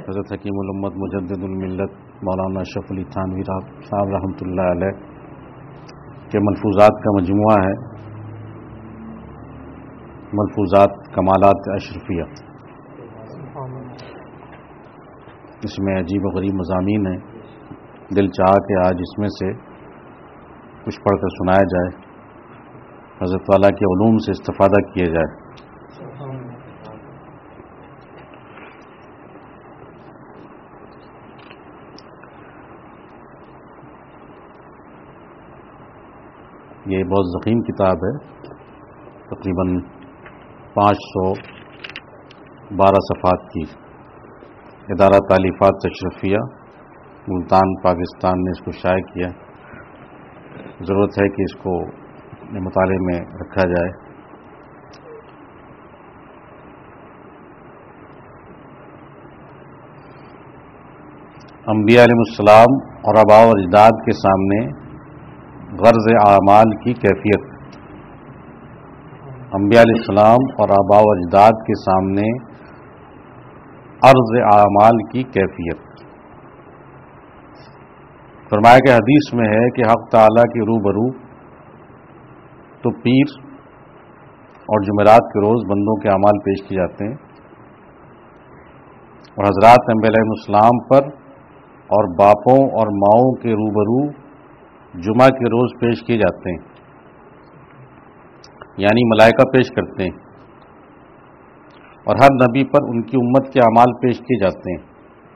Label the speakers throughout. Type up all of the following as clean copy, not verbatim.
Speaker 1: حضرت حکیم الامت مجدد الملت مولانا اشرف علی تھانوی صاحب رحمۃ اللہ علیہ کے ملفوظات کا مجموعہ ہے ملفوظات کمالات اشرفیہ. اس میں عجیب و غریب مضامین ہیں. دل چاہا کہ آج اس میں سے کچھ پڑھ کر سنایا جائے, حضرت والا کے علوم سے استفادہ کیا جائے. یہ بہت ضخیم کتاب ہے, تقریباً 512 صفحات کی. ادارہ تالیفات اشرفیہ ملتان پاکستان نے اس کو شائع کیا. ضرورت ہے کہ اس کو مطالعے میں رکھا جائے. انبیاء علیہ السلام اور آباء و اجداد کے سامنے غرض اعمال کی کیفیت. انبیاء علیہ السلام اور آباء و اجداد کے سامنے عرض اعمال کی کیفیت. فرمایا کہ حدیث میں ہے کہ حق تعالیٰ کے روبرو تو پیر اور جمعرات کے روز بندوں کے اعمال پیش کیے جاتے ہیں, اور حضرات انبیاء علیہ السلام پر اور باپوں اور ماؤں کے روبرو جمعہ کے روز پیش کیے جاتے ہیں, یعنی ملائکہ پیش کرتے ہیں, اور ہر نبی پر ان کی امت کے اعمال پیش کیے جاتے ہیں.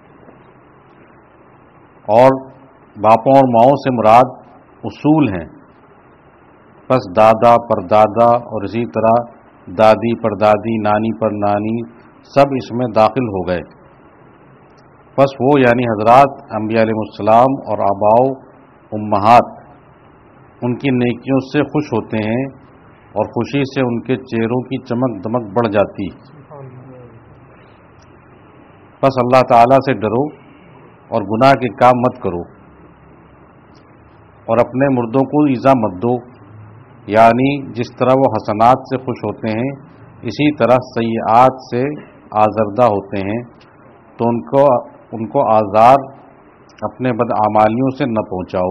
Speaker 1: اور باپوں اور ماؤں سے مراد اصول ہیں, پس دادا پر دادا اور اسی طرح دادی پر دادی, نانی پر نانی, سب اس میں داخل ہو گئے. پس وہ یعنی حضرات انبیاء علیہ السلام اور آباؤ امہات ان کی نیکیوں سے خوش ہوتے ہیں, اور خوشی سے ان کے چہروں کی چمک دمک بڑھ جاتی. بس اللہ تعالیٰ سے ڈرو اور گناہ کے کام مت کرو, اور اپنے مردوں کو ایذا مت دو, یعنی جس طرح وہ حسنات سے خوش ہوتے ہیں اسی طرح سیئات سے آزردہ ہوتے ہیں, تو ان کو آزار اپنے بدعمالیوں سے نہ پہنچاؤ.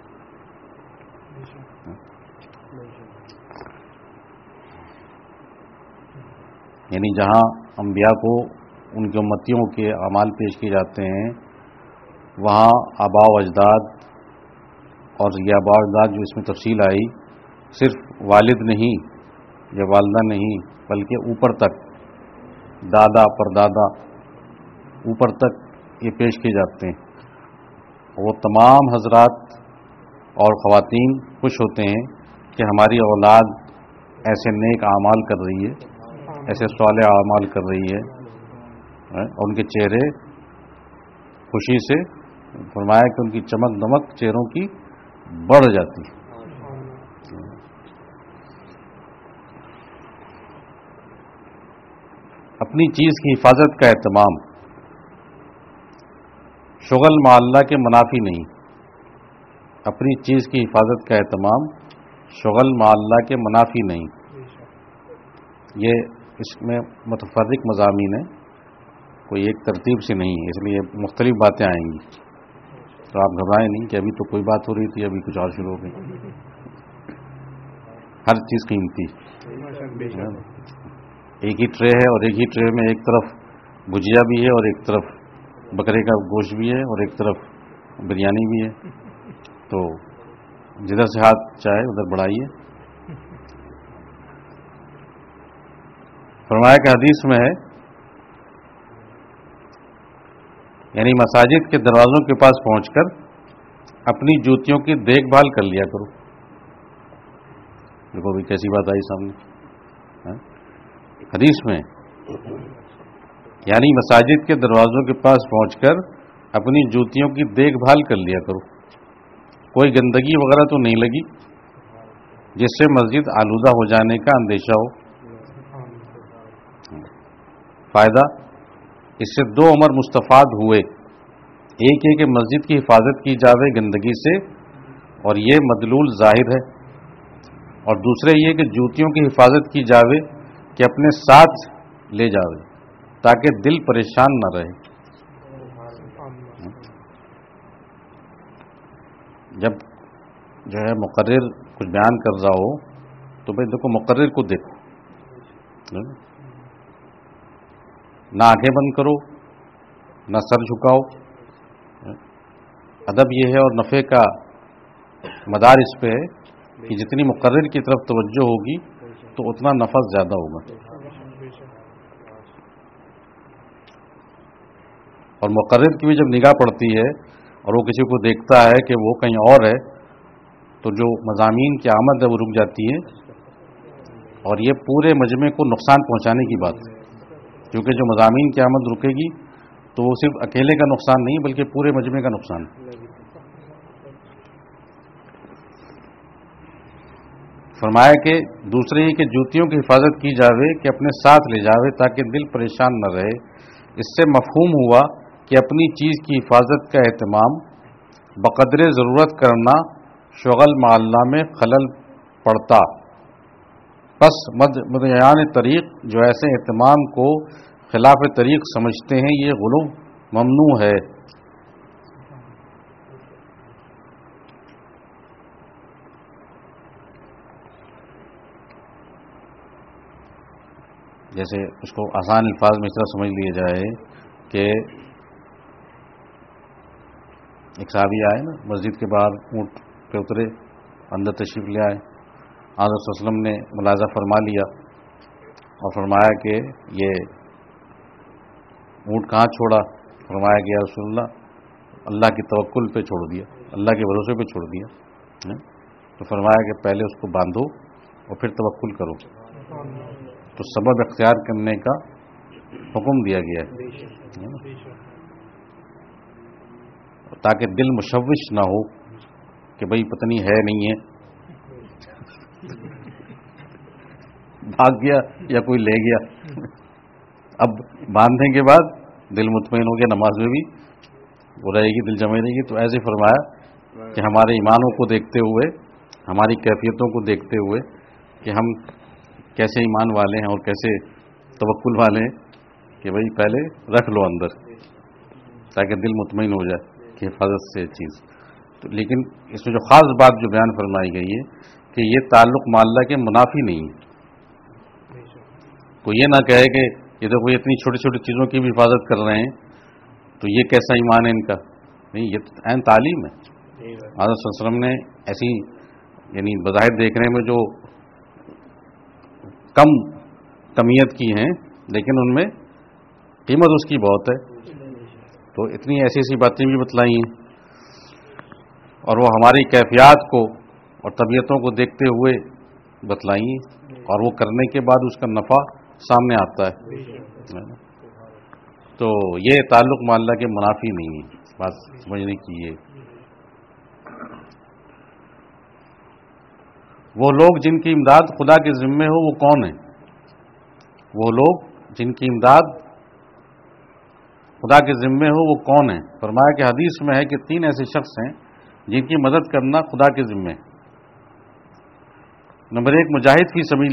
Speaker 1: یعنی جہاں انبیاء کو ان کے امتیوں کے اعمال پیش کیے جاتے ہیں, وہاں آباء و اجداد, اور یہ آباء و اجداد جو اس میں تفصیل آئی صرف والد نہیں یا والدہ نہیں, بلکہ اوپر تک دادا پر دادا اوپر تک یہ پیش کیے جاتے ہیں. وہ تمام حضرات اور خواتین خوش ہوتے ہیں کہ ہماری اولاد ایسے نیک اعمال کر رہی ہے, ایسے صالح اعمال کر رہی ہے, اور ان کے چہرے خوشی سے, فرمایا کہ ان کی چمک دمک چہروں کی بڑھ جاتی. اپنی چیز کی حفاظت کا اہتمام شغل مع اللہ کے منافی نہیں. اپنی چیز کی حفاظت کا اہتمام شغل مع اللہ کے منافی نہیں. یہ اس میں متفرق مضامین ہیں, کوئی ایک ترتیب سے نہیں, اس لیے مختلف باتیں آئیں گی, تو آپ گھبرائیں نہیں کہ ابھی تو کوئی بات ہو رہی تھی, ابھی کچھ اور شروع ہو گئی. ہر چیز قیمتی. ایک ہی ٹرے ہے, اور ایک ہی ٹرے میں ایک طرف بھجیا بھی ہے, اور ایک طرف بکرے کا گوشت بھی ہے, اور ایک طرف بریانی بھی ہے, تو جدھر سے ہاتھ چاہے ادھر بڑھائیے. فرمایا کہ حدیث میں ہے, یعنی مساجد کے دروازوں کے پاس پہنچ کر اپنی جوتیوں کی دیکھ بھال کر لیا کرو. دیکھو بھی کیسی بات آئی سامنے حدیث میں, یعنی مساجد کے دروازوں کے پاس پہنچ کر اپنی جوتیوں کی دیکھ بھال کر لیا کرو. کوئی گندگی وغیرہ تو نہیں لگی جس سے مسجد آلودہ ہو جانے کا اندیشہ ہو. فائدہ, اس سے دو امر مستفاد ہوئے. ایک ہے کہ مسجد کی حفاظت کی جاوے گندگی سے, اور یہ مدلول ظاہر ہے, اور دوسرے یہ کہ جوتیوں کی حفاظت کی جاوے کہ اپنے ساتھ لے جاوے تاکہ دل پریشان نہ رہے. جب جو ہے مقرر کچھ بیان کر رہا ہو تو بھائی دیکھو مقرر کو دیکھو، نہ آنکھیں بند کرو نہ سر جھکاؤ. ادب یہ ہے اور نفع کا مدار اس پہ ہے کہ جتنی مقرر کی طرف توجہ ہوگی تو اتنا نفع زیادہ ہوگا. اور مقرر کی بھی جب نگاہ پڑتی ہے اور وہ کسی کو دیکھتا ہے کہ وہ کہیں اور ہے تو جو مضامین کی آمد ہے وہ رک جاتی ہے، اور یہ پورے مجمع کو نقصان پہنچانے کی بات ہے، کیونکہ جو مضامین کی آمد رکے گی تو وہ صرف اکیلے کا نقصان نہیں بلکہ پورے مجمع کا نقصان ہے. فرمایا کہ دوسرے ہی کے جوتیوں کی حفاظت کی جاوے کہ اپنے ساتھ لے جاوے تاکہ دل پریشان نہ رہے. اس سے مفہوم ہوا کہ اپنی چیز کی حفاظت کا اہتمام بقدر ضرورت کرنا شغل معلّہ میں خلل پڑتا. پس مدعیان طریق جو ایسے اہتمام کو خلاف طریق سمجھتے ہیں یہ غلو ممنوع ہے. جیسے اس کو آسان الفاظ میں اس طرح سمجھ لیا جائے کہ ایک صحابی آئے نا مسجد کے باہر اونٹ پہ اترے، اندر تشریف لے آئے. حضرت صلی اللہ علیہ وسلم نے ملاحظہ فرما لیا اور فرمایا کہ یہ اونٹ کہاں چھوڑا؟ فرمایا کہ یا رسول اللہ کی توکل پہ چھوڑ دیا، اللہ کے بھروسے پہ چھوڑ دیا. تو فرمایا کہ پہلے اس کو باندھو اور پھر توکل کرو. تو سبب اختیار کرنے کا حکم دیا گیا ہے تاکہ دل مشوش نہ ہو کہ بھئی پتہ نہیں ہے نہیں ہے، بھاگ گیا یا کوئی لے گیا. اب باندھنے کے بعد دل مطمئن ہو گیا، نماز میں بھی وہ رہے گی، دل جمع رہے گی. تو ایسے فرمایا کہ ہمارے ایمانوں کو دیکھتے ہوئے، ہماری کیفیتوں کو دیکھتے ہوئے کہ ہم کیسے ایمان والے ہیں اور کیسے توکل والے ہیں کہ بھئی پہلے رکھ لو اندر تاکہ دل مطمئن ہو جائے کہ حفاظت سے چیز. تو لیکن اس میں جو خاص بات جو بیان فرمائی گئی ہے کہ یہ تعلق معلّہ کے منافی نہیں ہے. کوئی یہ نہ کہے کہ یہ دیکھو یہ اتنی چھوٹی چھوٹی چیزوں کی بھی حفاظت کر رہے ہیں تو یہ کیسا ایمان ہے ان کا؟ نہیں، یہ تو عین تعلیم ہے. حضرت صلی اللہ علیہ وسلم نے ایسی یعنی بظاہر دیکھنے میں جو کم کمیت کی ہیں لیکن ان میں قیمت اس کی بہت ہے. تو اتنی ایسی ایسی باتیں بھی بتلائی ہیں اور وہ ہماری کیفیات کو اور طبیعتوں کو دیکھتے ہوئے بتلائی ہیں اور وہ کرنے کے بعد اس کا نفع سامنے آتا ہے. تو یہ تعلق معلّہ کے منافی نہیں ہے، بات سمجھنے کی. یہ وہ لوگ جن کی امداد خدا کے ذمے ہو وہ کون ہیں؟ وہ لوگ جن کی امداد خدا کے ذمے ہو وہ کون ہیں؟ فرمایا کہ حدیث میں ہے کہ 3 ایسے شخص ہیں جن کی مدد کرنا خدا کے ذمے ہے. نمبر 1 مجاہد فی سبیل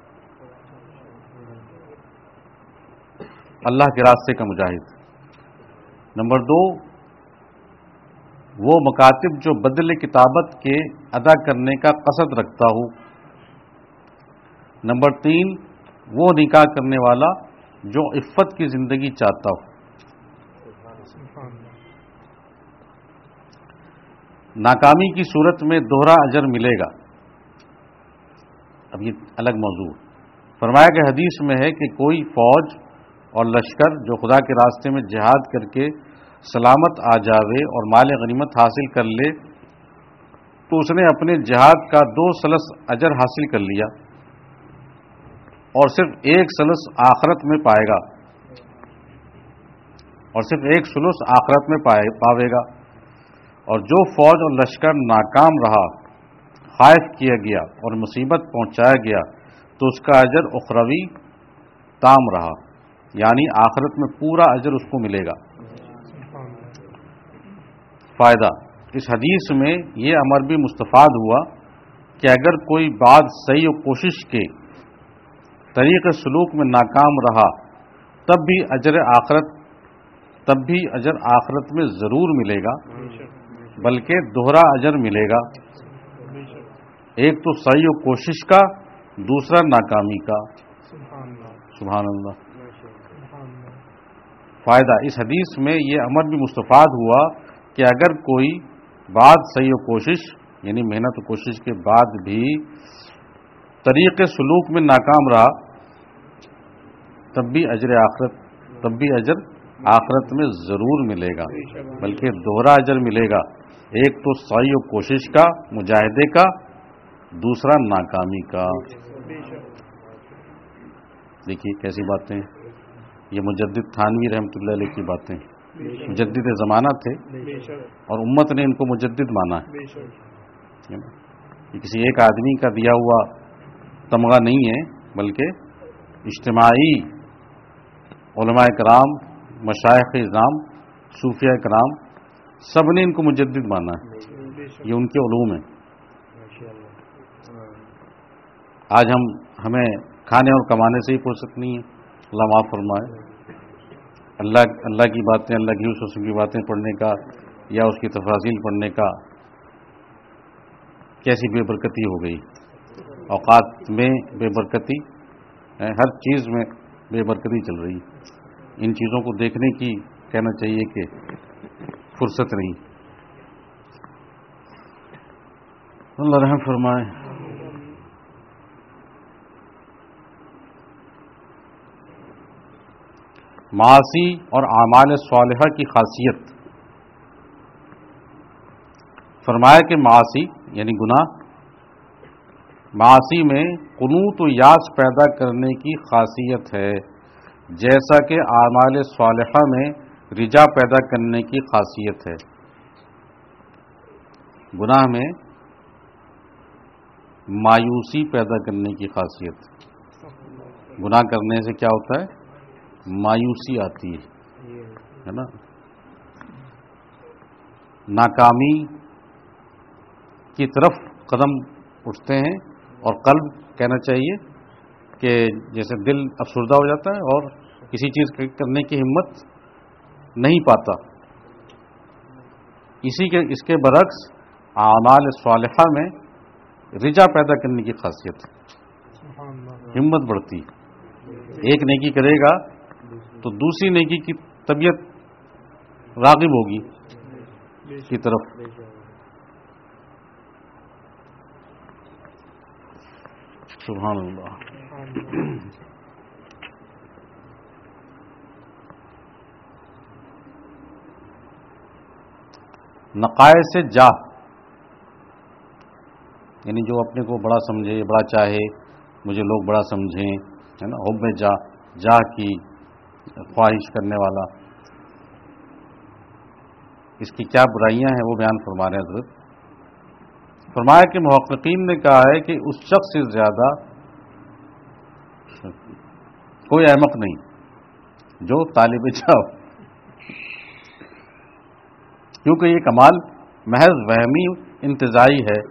Speaker 1: اللہ کے راستے کا مجاہد. نمبر 2 وہ مکاتب جو بدل کتابت کے ادا کرنے کا قصد رکھتا ہو. نمبر 3 وہ نکاح کرنے والا جو عفت کی زندگی چاہتا ہو. ناکامی کی صورت میں دوہرا اجر ملے گا. اب یہ الگ موضوع. فرمایا کہ حدیث میں ہے کہ کوئی فوج اور لشکر جو خدا کے راستے میں جہاد کر کے سلامت آ جاوے اور مال غنیمت حاصل کر لے تو اس نے اپنے جہاد کا 2 ثلث اجر حاصل کر لیا اور صرف 1 ثلث آخرت میں پائے گا اور صرف 1 ثلث آخرت میں پاوے گا. اور جو فوج اور لشکر ناکام رہا، خائف کیا گیا اور مصیبت پہنچایا گیا تو اس کا اجر اخروی تام رہا، یعنی آخرت میں پورا اجر اس کو ملے گا. فائدہ: اس حدیث میں یہ امر بھی مستفاد ہوا کہ اگر کوئی بات صحیح و کوشش کے طریق سلوک میں ناکام رہا تب بھی اجر آخرت میں ضرور ملے گا، بلکہ دوہرا اجر ملے گا، ایک تو سعی و کوشش کا، دوسرا ناکامی کا۔ سبحان اللہ۔ فائدہ اس حدیث میں یہ امر بھی مستفاد ہوا کہ اگر کوئی بعد سعی و کوشش یعنی محنت و کوشش کے بعد بھی طریق سلوک میں ناکام رہا تب بھی اجر آخرت میں ضرور ملے گا، بلکہ دوہرا اجر ملے گا، ایک تو سعی و کوشش کا، مجاہدے کا، دوسرا ناکامی کا۔ دیکھیے کیسی باتیں، یہ مجدد تھانوی رحمۃ اللہ علیہ کی باتیں، مجدد زمانہ تھے اور امت نے ان کو مجدد مانا ہے۔ یہ کسی ایک آدمی کا دیا ہوا تمغہ نہیں ہے، بلکہ اجتماعی علماء کرام، مشائخ اعظام، صوفیاء کرام سب نے ان کو مجدد مانا ہے، یہ ان کے علوم ہیں۔ آج ہمیں کھانے اور کمانے سے ہی فرصت نہیں ہے، اللہ معاف فرمائے، اللہ کی باتیں، اللہ کی رسول کی باتیں پڑھنے کا یا اس کی تفاصیل پڑھنے کا کیسی بے برکتی ہو گئی، اوقات میں بے برکتی، ہر چیز میں بے برکتی چل رہی، ان چیزوں کو دیکھنے کی کہنا چاہیے کہ فرصت نہیں۔ اللہ رحم فرمائے۔ معاصی اور اعمال صالحہ کی خاصیت، فرمایا کہ معاصی یعنی گناہ، معاصی میں قنوط و یاس پیدا کرنے کی خاصیت ہے، جیسا کہ اعمال صالحہ میں رجا پیدا کرنے کی خاصیت ہے۔ گناہ میں مایوسی پیدا کرنے کی خاصیت، گناہ کرنے سے کیا ہوتا ہے؟ مایوسی آتی ہے نا، ناکامی کی طرف قدم اٹھتے ہیں، اور قلب کہنا چاہیے کہ جیسے دل افسردہ ہو جاتا ہے اور کسی چیز کرنے کی ہمت نہیں پاتا، اس کے برعکس اعمال صالحہ میں رجا پیدا کرنے کی خاصیت، ہمت بڑھتی، ایک نیکی کرے گا تو دوسری نیکی کی طبیعت راغب ہوگی کی طرف۔ سبحان اللہ۔ نقائص جاہ یعنی جو اپنے کو بڑا سمجھے، بڑا چاہے، مجھے لوگ بڑا سمجھیں، ہے نا، حب جاہ کی خواہش کرنے والا، اس کی کیا برائیاں ہیں وہ بیان فرما رہے ہیں حضرت۔ فرمایا کہ محققین نے کہا ہے کہ اس شخص سے زیادہ کوئی احمق نہیں جو طالب جاہ، کیونکہ یہ کمال محض وہمی انتزاعی ہے،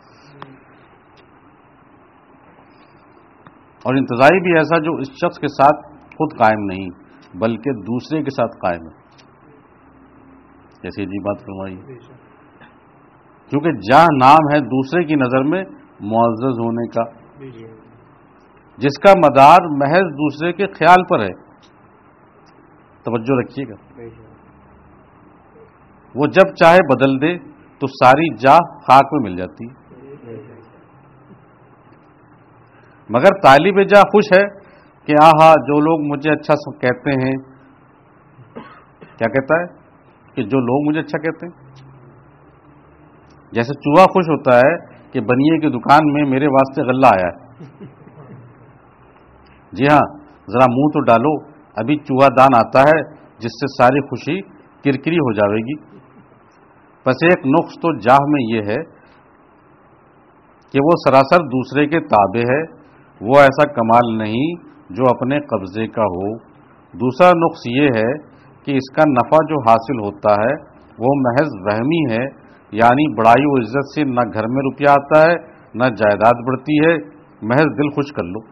Speaker 1: اور انتزاعی بھی ایسا جو اس شخص کے ساتھ خود قائم نہیں بلکہ دوسرے کے ساتھ قائم ہے۔ کیسی عجیب بات فرمائی، کیونکہ جاہ نام ہے دوسرے کی نظر میں معزز ہونے کا، جس کا مدار محض دوسرے کے خیال پر ہے۔ توجہ رکھیے گا، وہ جب چاہے بدل دے تو ساری جاہ خاک میں مل جاتی، مگر طالب جاہ خوش ہے کہ آہا جو لوگ مجھے اچھا کہتے ہیں، کیا کہتا ہے کہ جو لوگ مجھے اچھا کہتے ہیں، جیسے چوہا خوش ہوتا ہے کہ بنیے کی دکان میں میرے واسطے غلہ آیا ہے۔ جی ہاں، ذرا منہ تو ڈالو، ابھی چوہا دان آتا ہے جس سے ساری خوشی کرکری ہو جاوے گی۔ بس ایک نقص تو جاہ میں یہ ہے کہ وہ سراسر دوسرے کے تابع ہے، وہ ایسا کمال نہیں جو اپنے قبضے کا ہو۔ دوسرا نقص یہ ہے کہ اس کا نفع جو حاصل ہوتا ہے وہ محض وہمی ہے، یعنی بڑائی و عزت سے نہ گھر میں روپیہ آتا ہے نہ جائیداد بڑھتی ہے، محض دل خوش کر لو۔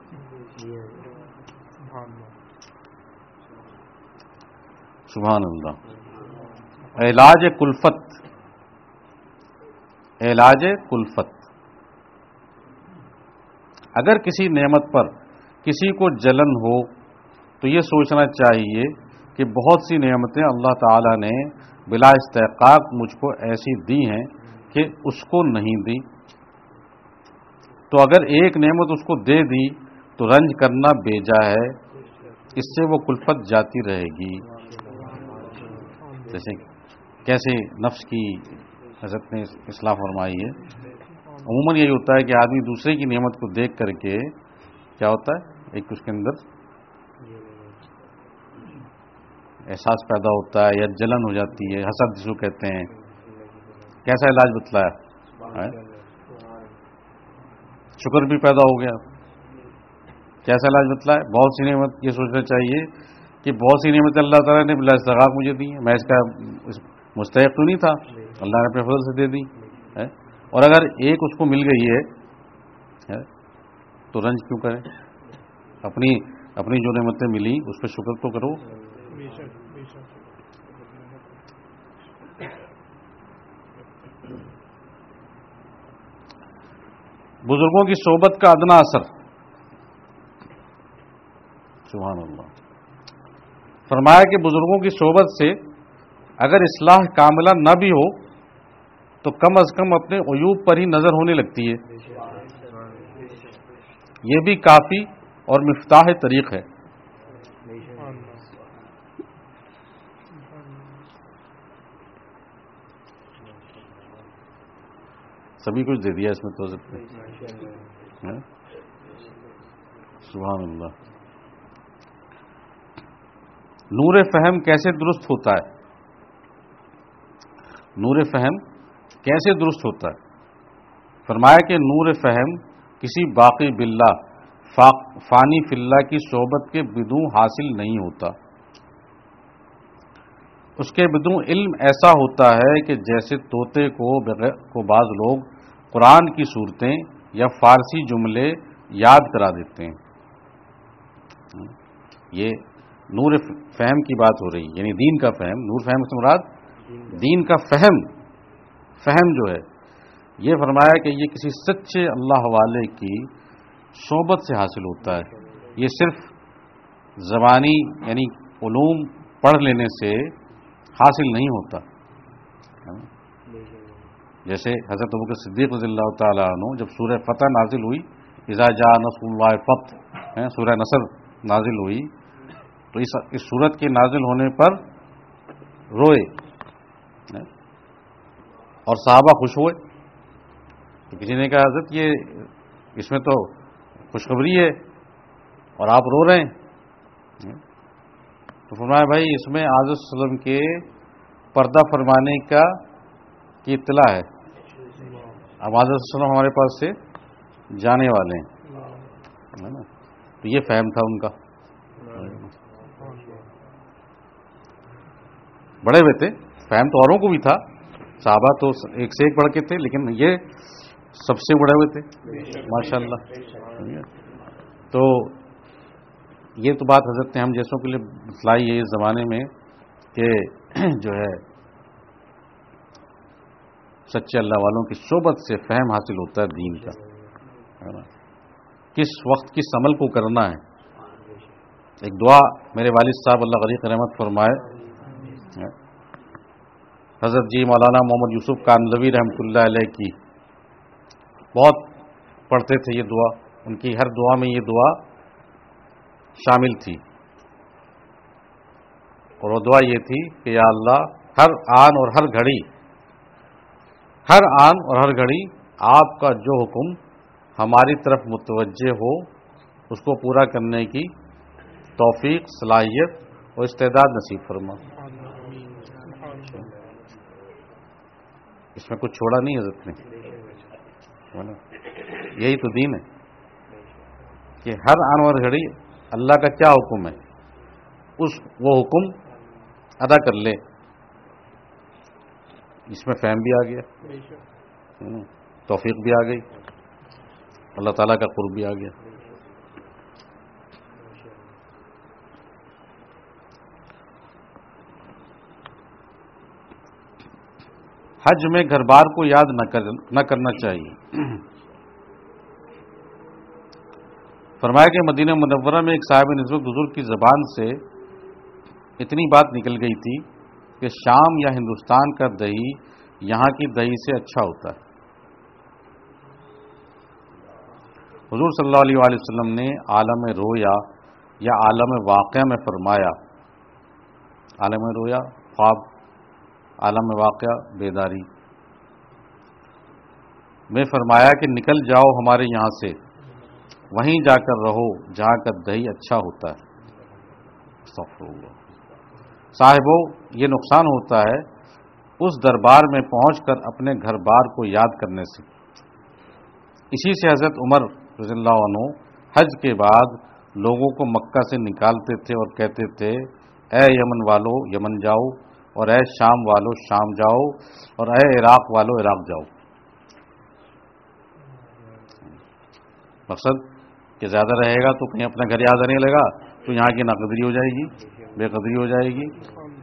Speaker 1: سبحان اللہ۔ علاج کلفت، علاج کلفت. اگر کسی نعمت پر کسی کو جلن ہو تو یہ سوچنا چاہیے کہ بہت سی نعمتیں اللہ تعالیٰ نے بلا استحقاق مجھ کو ایسی دی ہیں کہ اس کو نہیں دی. تو اگر ایک نعمت اس کو دے دی تو رنج کرنا بیجا ہے، اس سے وہ کلفت جاتی رہے گی. جیسے کیسے نفس کی حضرت نے اصلاح فرمائی ہے. عموماً یہی ہوتا ہے کہ آدمی دوسرے کی نعمت کو دیکھ کر کے کیا ہوتا ہے، ایک اس کے اندر احساس پیدا ہوتا ہے یا جلن ہو جاتی ہے، حسد جس کو کہتے ہیں. کیسا علاج بتلایا؟ شکر بھی پیدا ہو گیا. کیسا علاج بتلایا؟ بہت سی نعمت یہ سوچنا چاہیے کہ بہت سی نعمتیں اللہ تعالیٰ نے بلا استحقاق مجھے دی ہیں، میں اس کا مستحق تو نہیں تھا، اللہ نے اپنے فضل سے دے دی. اور اگر ایک اس کو مل گئی ہے تو رنج کیوں کریں؟ اپنی جو نعمتیں ملی اس پہ شکر تو کرو. بزرگوں کی صحبت کا ادنا اثر. سبحان اللہ. فرمایا کہ بزرگوں کی صحبت سے اگر اصلاح کاملہ نہ بھی ہو تو کم از کم اپنے عیوب پر ہی نظر ہونے لگتی ہے. یہ بھی کافی اور مفتاح طریق ہے. سبھی کچھ دے دیا اس میں تو سبحان اللہ. نور فہم کیسے درست ہوتا ہے؟ نور فہم کیسے درست ہوتا ہے؟ فرمایا کہ نور فہم کسی باقی باللہ فانی فی اللہ کی صحبت کے بدوں حاصل نہیں ہوتا. اس کے بدوں علم ایسا ہوتا ہے کہ جیسے طوطے کو بعض لوگ قرآن کی صورتیں یا فارسی جملے یاد کرا دیتے ہیں. یہ نور فہم کی بات ہو رہی، یعنی دین کا فہم. نور فہم سے مراد دین کا فہم جو ہے، یہ فرمایا کہ یہ کسی سچے اللہ والے کی صحبت سے حاصل ہوتا ہے. یہ صرف زبانی یعنی علوم پڑھ لینے سے حاصل نہیں ہوتا. جیسے حضرت ابوبکر صدیق رضی اللہ تعالیٰ عنہ جب سورہ فتح نازل ہوئی، اذا جاء نصر اللہ فتح، سورہ نصر نازل ہوئی، تو اس سورت کے نازل ہونے پر روئے اور صحابہ خوش ہوئے. تو کسی نے کہا حضرت یہ اس میں تو خوشخبری ہے اور آپ رو رہے ہیں. تو فرمایا بھائی اس میں حضرت صلی اللہ علیہ وسلم کے پردہ فرمانے کی اطلاع ہے. اب حضرت صلی اللہ علیہ وسلم ہمارے پاس سے جانے والے ہیں، تو یہ فہم تھا ان کا. بڑے ہوئے تھے، فہم تو اوروں کو بھی تھا، صحابہ تو ایک سے ایک بڑھ کے تھے، لیکن یہ سب سے بڑے ہوئے تھے ماشاءاللہ. تو یہ تو بات حضرت نے ہم جیسوں کے لیے بتلائی ہے اس زمانے میں کہ جو ہے سچے اللہ والوں کی صحبت سے فہم حاصل ہوتا ہے دین کا. کس وقت کس عمل کو کرنا ہے. ایک دعا میرے والد صاحب اللہ غریق رحمت فرمائے، حضرت جی مولانا محمد یوسف کاندھلوی رحمۃ اللہ علیہ کی بہت پڑھتے تھے یہ دعا. ان کی ہر دعا میں یہ دعا شامل تھی، اور وہ دعا یہ تھی کہ یا اللہ ہر آن اور ہر گھڑی آپ کا جو حکم ہماری طرف متوجہ ہو اس کو پورا کرنے کی توفیق، صلاحیت اور استعداد نصیب فرما. اس میں کچھ چھوڑا نہیں حضرت نے. یہی تو دین ہے کہ ہر آن اور گھڑی اللہ کا کیا حکم ہے وہ حکم ادا کر لے. اس میں فہم بھی آ گیا، توفیق بھی آ گئی، اللہ تعالیٰ کا قرب بھی آ گیا. حج میں گھر بار کو یاد نہ کرنا چاہیے۔ فرمایا کہ مدینہ منورہ میں ایک صاحب نسبت بزرگ کی زبان سے اتنی بات نکل گئی تھی کہ شام یا ہندوستان کا دہی یہاں کی دہی سے اچھا ہوتا ہے۔ حضور صلی اللہ علیہ وآلہ وسلم نے عالم رویا یا عالم واقعہ میں فرمایا، عالم رویا خواب، عالم واقعہ بیداری میں فرمایا کہ نکل جاؤ ہمارے یہاں سے، وہیں جا کر رہو جہاں کا دہی اچھا ہوتا ہے۔ استغفر اللہ۔ صاحبو، یہ نقصان ہوتا ہے اس دربار میں پہنچ کر اپنے گھر بار کو یاد کرنے سے۔ اسی سے حضرت عمر رضی اللہ عنہ حج کے بعد لوگوں کو مکہ سے نکالتے تھے اور کہتے تھے، اے یمن والو یمن جاؤ، اور اے شام والو شام جاؤ، اور اے عراق والو عراق جاؤ۔ مقصد کہ زیادہ رہے گا تو کہیں اپنا گھر یاد آنے لگا تو یہاں کی ناقدری ہو جائے گی، بے قدری ہو جائے گی۔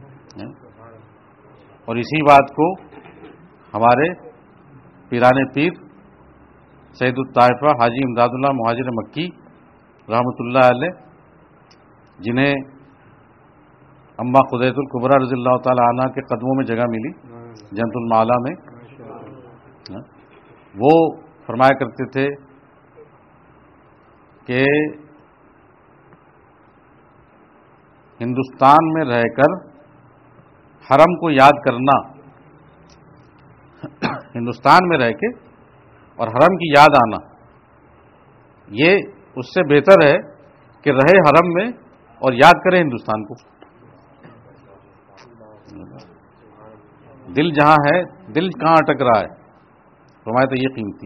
Speaker 1: اور اسی بات کو ہمارے پیران پیر سید الطائفہ حاجی امداد اللہ مہاجر مکی رحمۃ اللہ علیہ، جنہیں اما خدیجۃ الکبریٰ رضی اللہ تعالی عنہ کے قدموں میں جگہ ملی جنت المعلا میں، وہ فرمایا کرتے تھے کہ ہندوستان میں رہ کر حرم کو یاد کرنا، ہندوستان میں رہ کے اور حرم کی یاد آنا، یہ اس سے بہتر ہے کہ رہے حرم میں اور یاد کرے ہندوستان کو۔ دل جہاں ہے، دل کہاں اٹک رہا ہے، فرمایا تو یہ قیمتی۔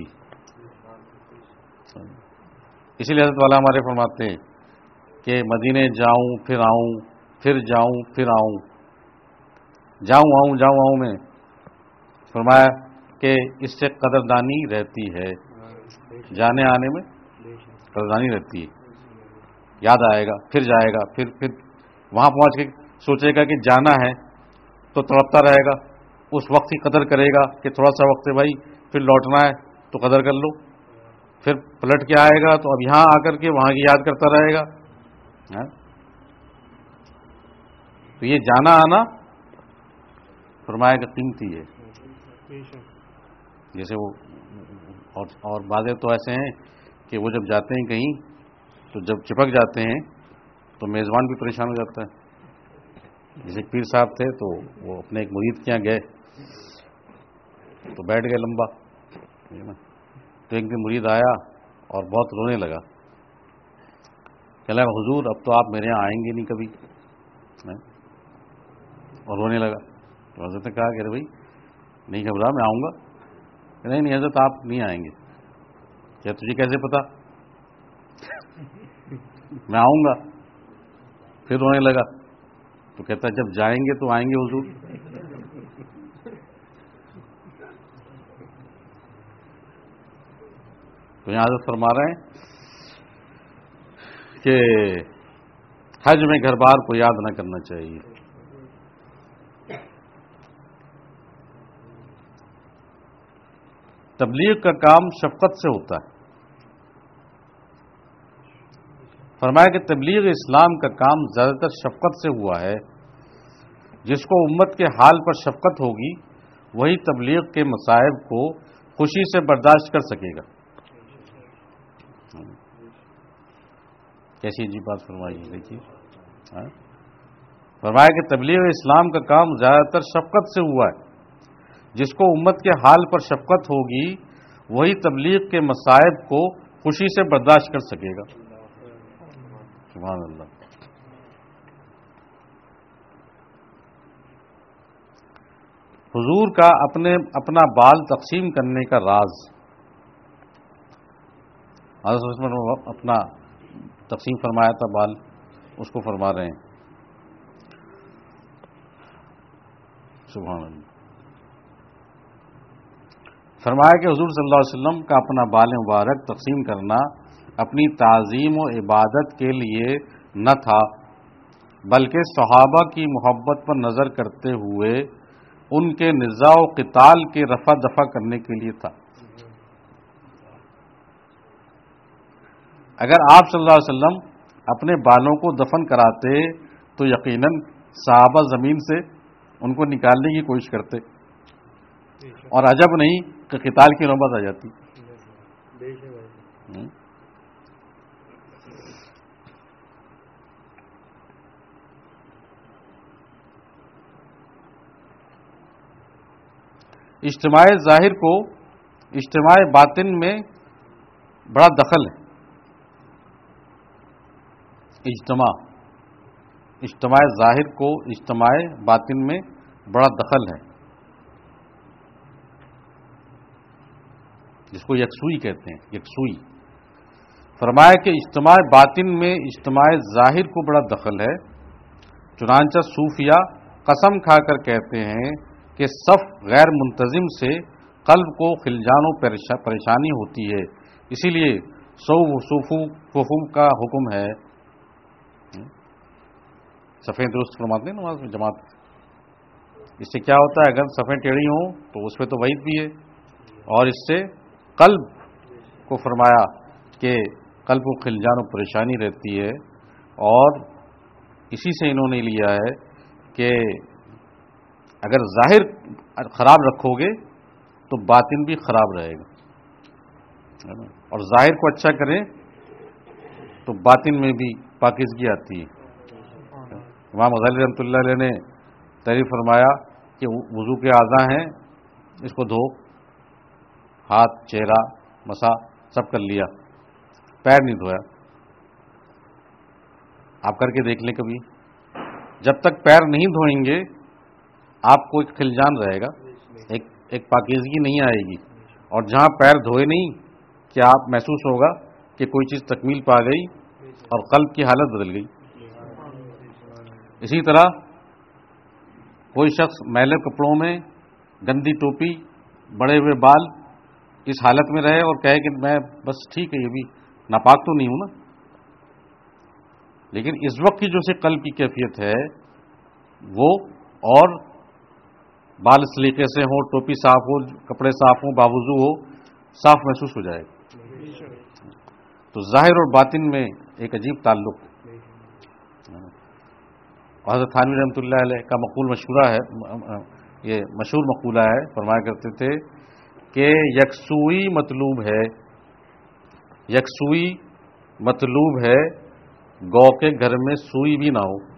Speaker 1: اسی لیے حضرت والا ہمارے فرماتے ہیں کہ مدینے جاؤں پھر آؤں، پھر جاؤں پھر آؤں، جاؤں آؤں میں فرمایا کہ اس سے قدردانی رہتی ہے، جانے آنے میں قدردانی رہتی ہے، یاد آئے گا، پھر جائے گا، پھر وہاں پہنچ کے سوچے گا کہ جانا ہے تو تڑپتا رہے گا، اس وقت کی قدر کرے گا کہ تھوڑا سا وقت ہے بھائی، پھر لوٹنا ہے تو قدر کر لو، پھر پلٹ کے آئے گا تو اب یہاں آ کر کے وہاں کی یاد کرتا رہے گا۔ تو یہ جانا آنا فرمایا کہ قیمتی ہے۔ جیسے وہ اور بعض تو ایسے ہیں کہ وہ جب جاتے ہیں کہیں تو جب چپک جاتے ہیں تو میزبان بھی پریشان ہو جاتا ہے۔ جیسے پیر صاحب تھے تو وہ اپنے ایک مرید کے یہاں گئے تو بیٹھ گئے لمبا، تو ایک دن مرید آیا اور بہت رونے لگا، کہنے لگا حضور اب تو آپ میرے یہاں آئیں گے نہیں کبھی، اور رونے لگا۔ تو حضرت نے کہا کہ بھائی نہیں گھبرا، میں آؤں گا۔ نہیں حضرت آپ نہیں آئیں گے۔ کیا تجھے کیسے پتا؟ میں آؤں گا۔ پھر رونے لگا تو کہتا جب جائیں گے تو آئیں گے حضور۔ تو یہاں حضرت فرما رہے ہیں کہ حج میں گھر بار کو یاد نہ کرنا چاہیے۔ تبلیغ کا کام شفقت سے ہوتا ہے۔ فرمایا کہ تبلیغ اسلام کا کام زیادہ تر شفقت سے ہوا ہے۔ جس کو امت کے حال پر شفقت ہوگی وہی تبلیغ کے مصائب کو خوشی سے برداشت کر سکے گا۔ کیسی عجیب بات فرمائی ہے، دیکھیے۔ فرمایا کہ تبلیغ اسلام کا کام زیادہ تر شفقت سے ہوا ہے۔ جس کو امت کے حال پر شفقت ہوگی وہی تبلیغ کے مصائب کو خوشی سے برداشت کر سکے گا۔ سبحان اللہ۔ حضور کا اپنا بال تقسیم کرنے کا راز، حضرت اپنا تقسیم فرمایا تھا بال، اس کو فرما رہے ہیں۔ سبحان اللہ۔ فرمایا کہ حضور صلی اللہ علیہ وسلم کا اپنا بال مبارک تقسیم کرنا اپنی تعظیم و عبادت کے لیے نہ تھا، بلکہ صحابہ کی محبت پر نظر کرتے ہوئے ان کے نزاع و قتال کے رفع دفع کرنے کے لیے تھا۔ اگر آپ صلی اللہ علیہ وسلم اپنے بالوں کو دفن کراتے تو یقیناً صحابہ زمین سے ان کو نکالنے کی کوشش کرتے، اور عجب نہیں کہ قتال کی نوبت آ جاتی۔ اجتماع ظاہر کو اجتماع باطن میں بڑا دخل ہے۔ اجتماع ظاہر کو اجتماع باطن میں بڑا دخل ہے، جس کو یکسوئی کہتے ہیں، یکسوئی۔ فرمایا کہ اجتماع باطن میں اجتماع ظاہر کو بڑا دخل ہے، چنانچہ صوفیہ قسم کھا کر کہتے ہیں کہ صف غیر منتظم سے قلب کو خلجان و پریشانی ہوتی ہے، اسی لیے صفوف کا حکم ہے۔ صفیں درست فرماتے ہیں نماز میں جماعت، اس سے کیا ہوتا ہے؟ اگر صفیں ٹیڑھی ہوں تو اس پہ تو وعید بھی ہے، اور اس سے قلب کو فرمایا کہ قلب کو خلجان و پریشانی رہتی ہے، اور اسی سے انہوں نے لیا ہے کہ اگر ظاہر خراب رکھو گے تو باطن بھی خراب رہے گا، اور ظاہر کو اچھا کریں تو باطن میں بھی پاکیزگی آتی ہے۔ امام غزالی رحمۃ اللہ علیہ نے تحریر فرمایا کہ وضو کے اعضاء ہیں، اس کو دھو، ہاتھ، چہرہ، مسا سب کر لیا، پیر نہیں دھویا۔ آپ کر کے دیکھ لیں کبھی، جب تک پیر نہیں دھوئیں گے آپ کو ایک خلجان رہے گا، ایک پاکیزگی نہیں آئے گی، اور جہاں پیر دھوئے نہیں کہ آپ محسوس ہوگا کہ کوئی چیز تکمیل پا گئی اور قلب کی حالت بدل گئی۔ اسی طرح کوئی شخص میلے کپڑوں میں، گندی ٹوپی، بڑے ہوئے بال، اس حالت میں رہے اور کہے کہ میں بس ٹھیک ہے، یہ بھی ناپاک تو نہیں ہوں نا، لیکن اس وقت کی جو سے قلب کی کیفیت ہے وہ، اور بال سلیقے سے ہو، ٹوپی صاف ہو، کپڑے صاف ہوں، باوضو ہو، صاف محسوس ہو جائے گا۔ تو ظاہر اور باطن میں ایک عجیب تعلق ہے۔ حضرت تھانوی رحمۃ اللہ علیہ کا مقول مشہورہ ہے، یہ مشہور مقولہ ہے، فرمایا کرتے تھے کہ یکسوئی مطلوب ہے، یکسوئی مطلوب ہے، گو کے گھر میں سوئی بھی نہ ہو۔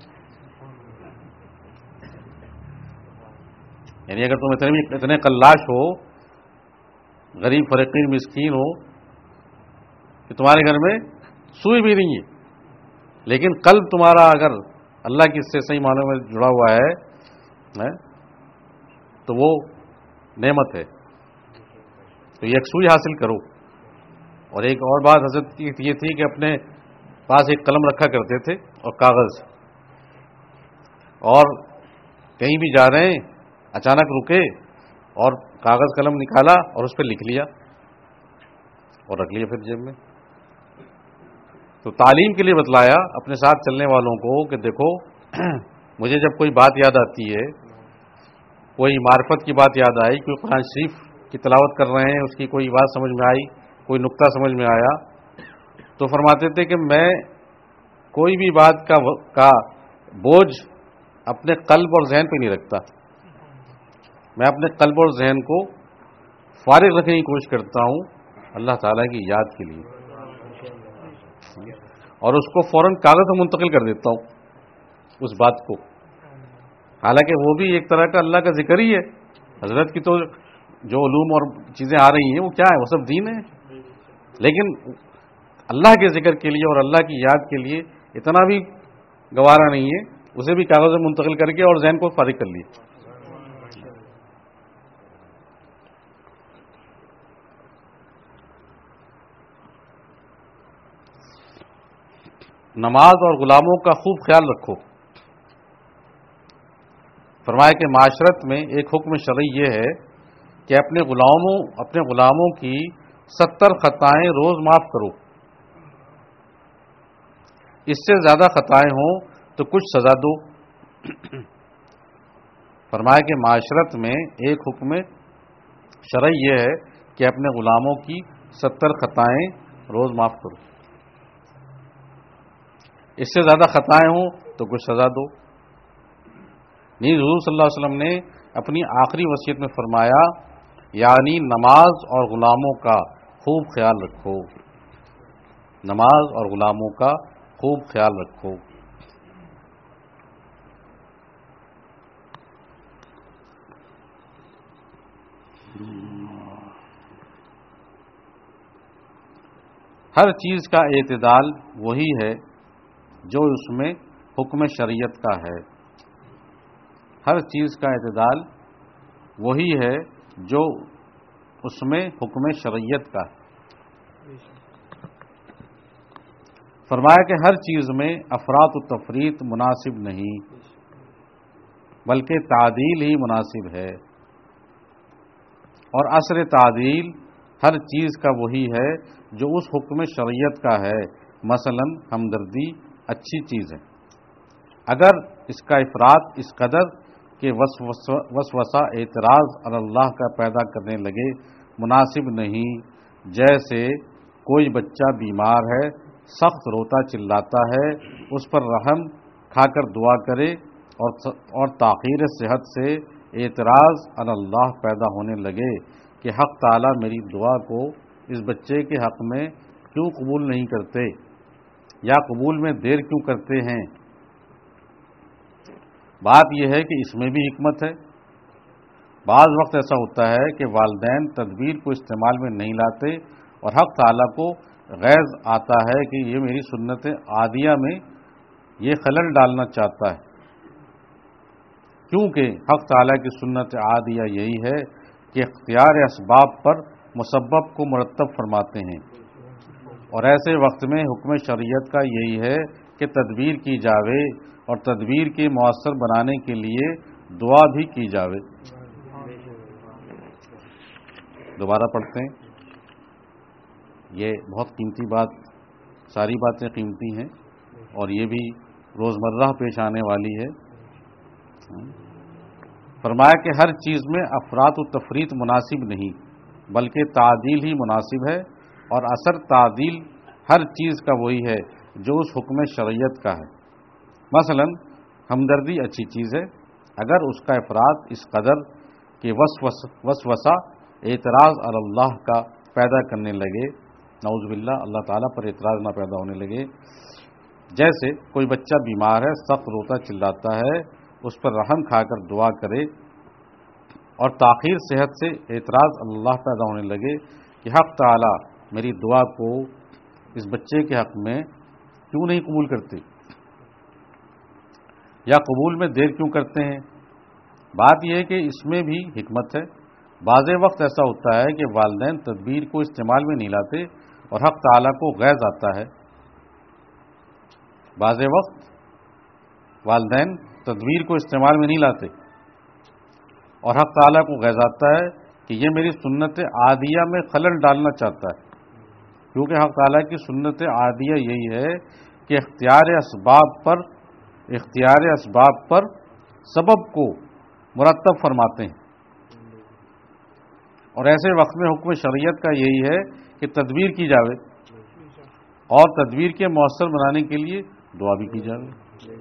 Speaker 1: یعنی اگر تم اتنے قلاش ہو، غریب فقیر مسکین ہو کہ تمہارے گھر میں سوئی بھی نہیں ہے، لیکن قلب تمہارا اگر اللہ کی سے صحیح معنوں میں جڑا ہوا ہے تو وہ نعمت ہے۔ تو یکسوئی حاصل کرو۔ اور ایک اور بات حضرت کی یہ تھی کہ اپنے پاس ایک قلم رکھا کرتے تھے اور کاغذ، اور کہیں بھی جا رہے ہیں اچانک رکے اور کاغذ قلم نکالا اور اس پہ لکھ لیا اور رکھ لیا پھر جیب میں۔ تو تعلیم کے لیے بتلایا اپنے ساتھ چلنے والوں کو کہ دیکھو مجھے جب کوئی بات یاد آتی ہے، کوئی معرفت کی بات یاد آئی، کوئی قرآن شریف کی تلاوت کر رہے ہیں، اس کی کوئی بات سمجھ میں آئی، کوئی نقطہ سمجھ میں آیا، تو فرماتے تھے کہ میں کوئی بھی بات کا بوجھ اپنے قلب اور ذہن پہ نہیں رکھتا، میں اپنے قلب اور ذہن کو فارغ رکھنے کی کوشش کرتا ہوں اللہ تعالیٰ کی یاد کے لیے، اور اس کو فوراً کاغذ میں منتقل کر دیتا ہوں اس بات کو، حالانکہ وہ بھی ایک طرح کا اللہ کا ذکر ہی ہے۔ حضرت کی تو جو علوم اور چیزیں آ رہی ہیں وہ کیا ہے؟ وہ سب دین ہے، لیکن اللہ کے ذکر کے لیے اور اللہ کی یاد کے لیے اتنا بھی گوارا نہیں ہے، اسے بھی کاغذ میں منتقل کر کے اور ذہن کو فارغ کر لیے۔ نماز اور غلاموں کا خوب خیال رکھو۔ فرمایا کہ معاشرت میں ایک حکم شرعی یہ ہے کہ اپنے غلاموں کی 70 خطائیں روز معاف کرو، اس سے زیادہ خطائیں ہوں تو کچھ سزا دو۔ فرمایا کہ معاشرت میں ایک حکم شرعی یہ ہے کہ اپنے غلاموں کی 70 خطائیں روز معاف کرو، اس سے زیادہ خطائیں ہوں تو کچھ سزا دو۔ نیز حضور صلی اللہ علیہ وسلم نے اپنی آخری وصیت میں فرمایا یعنی نماز اور غلاموں کا خوب خیال رکھو، نماز اور غلاموں کا خوب خیال رکھو۔ ہر چیز کا اعتدال وہی ہے جو اس میں حکم شریعت کا ہے، ہر چیز کا اعتدال وہی ہے جو اس میں حکم شریعت کا ہے۔ فرمایا کہ ہر چیز میں افراط و تفریط مناسب نہیں بلکہ تعدیل ہی مناسب ہے، اور اصل تعدیل ہر چیز کا وہی ہے جو اس حکم شریعت کا ہے۔ مثلا ہمدردی اچھی چیز ہے، اگر اس کا افراط اس قدر کہ وسوسہ اعتراض علی اللہ کا پیدا کرنے لگے مناسب نہیں۔ جیسے کوئی بچہ بیمار ہے، سخت روتا چلاتا ہے، اس پر رحم کھا کر دعا کرے اور تاخیر صحت سے اعتراض علی اللہ پیدا ہونے لگے کہ حق تعالی میری دعا کو اس بچے کے حق میں کیوں قبول نہیں کرتے یا قبول میں دیر کیوں کرتے ہیں۔ بات یہ ہے کہ اس میں بھی حکمت ہے۔ بعض وقت ایسا ہوتا ہے کہ والدین تدبیر کو استعمال میں نہیں لاتے اور حق تعالیٰ کو غیظ آتا ہے کہ یہ میری سنت عادیہ میں یہ خلل ڈالنا چاہتا ہے، کیونکہ حق تعالیٰ کی سنت عادیہ یہی ہے کہ اختیار اسباب پر مسبب کو مرتب فرماتے ہیں، اور ایسے وقت میں حکم شریعت کا یہی ہے کہ تدبیر کی جاوے اور تدبیر کے مؤثر بنانے کے لیے دعا بھی کی جاوے۔ دوبارہ پڑھتے ہیں، یہ بہت قیمتی بات، ساری باتیں قیمتی ہیں اور یہ بھی روزمرہ پیش آنے والی ہے۔ فرمایا کہ ہر چیز میں افراط و تفریط مناسب نہیں بلکہ تعدیل ہی مناسب ہے، اور اثر تعدیل ہر چیز کا وہی ہے جو اس حکم شریعت کا ہے۔ مثلا ہمدردی اچھی چیز ہے، اگر اس کا افراط اس قدر کہ وسوسہ اعتراض علی اللہ کا پیدا کرنے لگے، نعوذ باللہ اللہ تعالیٰ پر اعتراض نہ پیدا ہونے لگے۔ جیسے کوئی بچہ بیمار ہے، سخت روتا چلاتا ہے، اس پر رحم کھا کر دعا کرے اور تاخیر صحت سے اعتراض اللہ پیدا ہونے لگے کہ حق تعالیٰ میری دعا کو اس بچے کے حق میں کیوں نہیں قبول کرتے یا قبول میں دیر کیوں کرتے ہیں۔ بات یہ ہے کہ اس میں بھی حکمت ہے۔ بعض وقت ایسا ہوتا ہے کہ والدین تدبیر کو استعمال میں نہیں لاتے اور حق تعالیٰ کو غیظ آتا ہے۔ بعض وقت والدین تدبیر کو استعمال میں نہیں لاتے اور حق تعالیٰ کو غیظ آتا ہے کہ یہ میری سنت عادیہ میں خلل ڈالنا چاہتا ہے، کیونکہ حق تعالیٰ کی سنت عادیہ یہی ہے کہ اختیار اسباب پر سبب کو مرتب فرماتے ہیں، اور ایسے وقت میں حکم شریعت کا یہی ہے کہ تدبیر کی جاوے اور تدبیر کے مؤثر بنانے کے لیے دعا بھی کی جاوے۔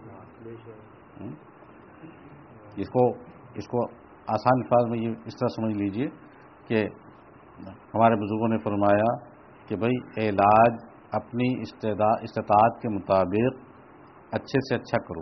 Speaker 1: اس کو آسان الفاظ میں یہ اس طرح سمجھ لیجئے کہ ہمارے بزرگوں نے فرمایا کہ بھئی علاج اپنی استطاعت کے مطابق اچھے سے اچھا کرو،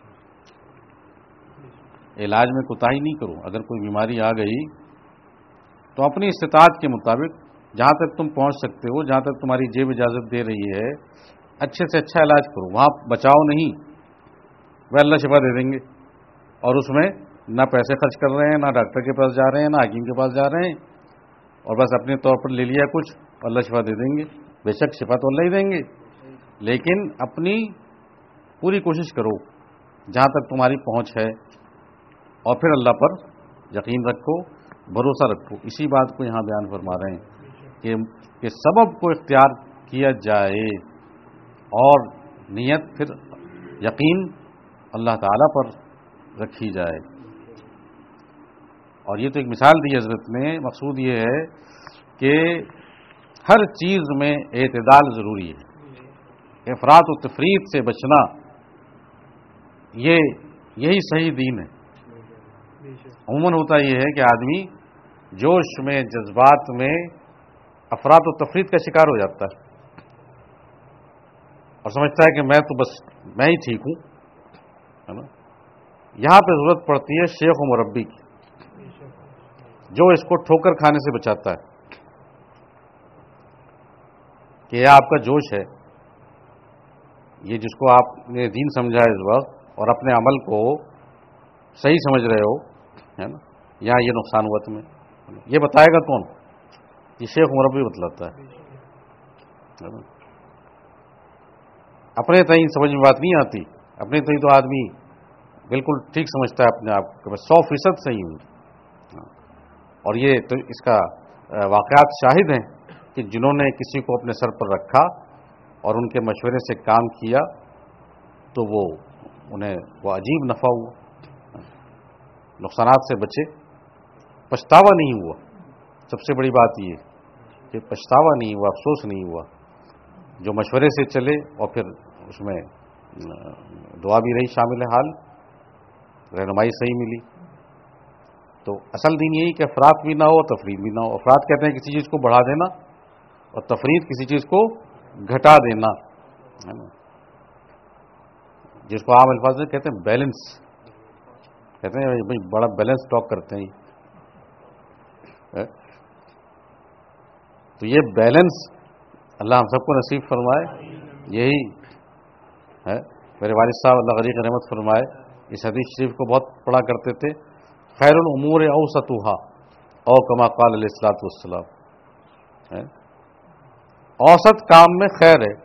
Speaker 1: علاج میں کوتاہی نہیں کرو۔ اگر کوئی بیماری آ گئی تو اپنی استطاعت کے مطابق جہاں تک تم پہنچ سکتے ہو، جہاں تک تمہاری جیب اجازت دے رہی ہے، اچھے سے اچھا علاج کرو، وہاں بچاؤ نہیں، وہ اللہ شفا دے دیں گے، اور اس میں نہ پیسے خرچ کر رہے ہیں، نہ ڈاکٹر کے پاس جا رہے ہیں، نہ حکیم کے پاس جا رہے ہیں، اور بس اپنے طور پر لے لیا کچھ، اللہ شفا دے دیں گے۔ بے شک شفا تو اللہ ہی دیں گے، لیکن اپنی پوری کوشش کرو جہاں تک تمہاری پہنچ ہے، اور پھر اللہ پر یقین رکھو، بھروسہ رکھو۔ اسی بات کو یہاں بیان فرما رہے ہیں کہ سبب کو اختیار کیا جائے اور نیت پھر یقین اللہ تعالیٰ پر رکھی جائے۔ اور یہ تو ایک مثال دی حضرت نے. مقصود یہ ہے کہ ہر چیز میں اعتدال ضروری ہے. افراط و تفریط سے بچنا یہی صحیح دین ہے. عموماً ہوتا یہ ہے کہ آدمی جوش میں جذبات میں افراط و تفریط کا شکار ہو جاتا ہے اور سمجھتا ہے کہ میں تو بس میں ہی ٹھیک ہوں, ہے نا. یہاں پہ ضرورت پڑتی ہے شیخ و مربی کی, جو اس کو ٹھوکر کھانے سے بچاتا ہے کہ یہ آپ کا جوش ہے, یہ جس کو آپ نے دین سمجھا ہے اس وقت اور اپنے عمل کو صحیح سمجھ رہے ہو, ہے نا, یہاں یہ نقصان ہوا تمہیں. یہ بتائے گا کون؟ یہ شیخ مربی بتلاتا ہے. اپنے تئیں سمجھ میں بات نہیں آتی, اپنے تئیں تو آدمی بالکل ٹھیک سمجھتا ہے اپنے آپ کو, میں 100% صحیح ہوں. اور یہ تو اس کا واقعات شاہد ہیں کہ جنہوں نے کسی کو اپنے سر پر رکھا اور ان کے مشورے سے کام کیا تو انہیں وہ عجیب نفع ہوا, نقصانات سے بچے, پچھتاوا نہیں ہوا. سب سے بڑی بات یہ کہ پچھتاوا نہیں ہوا, افسوس نہیں ہوا. جو مشورے سے چلے اور پھر اس میں دعا بھی رہی شامل حال, رہنمائی صحیح ملی. تو اصل دین یہی کہ افراط بھی نہ ہو, تفریط بھی نہ ہو. افراط کہتے ہیں کسی چیز کو بڑھا دینا اور تفریط کسی چیز کو گھٹا دینا, ہے نا, جس کو عام الفاظ میں کہتے ہیں بیلنس. کہتے ہیں بھائی بڑا بیلنس ٹاک کرتے ہیں. تو یہ بیلنس اللہ ہم سب کو نصیب فرمائے. یہی ہے, میرے والد صاحب اللہ غریق رحمت فرمائے اس حدیث شریف کو بہت پڑھا کرتے تھے, خیر الامور اوسطها او کما قال علیہ الصلوۃ والسلام. اوسط کام میں خیر ہے,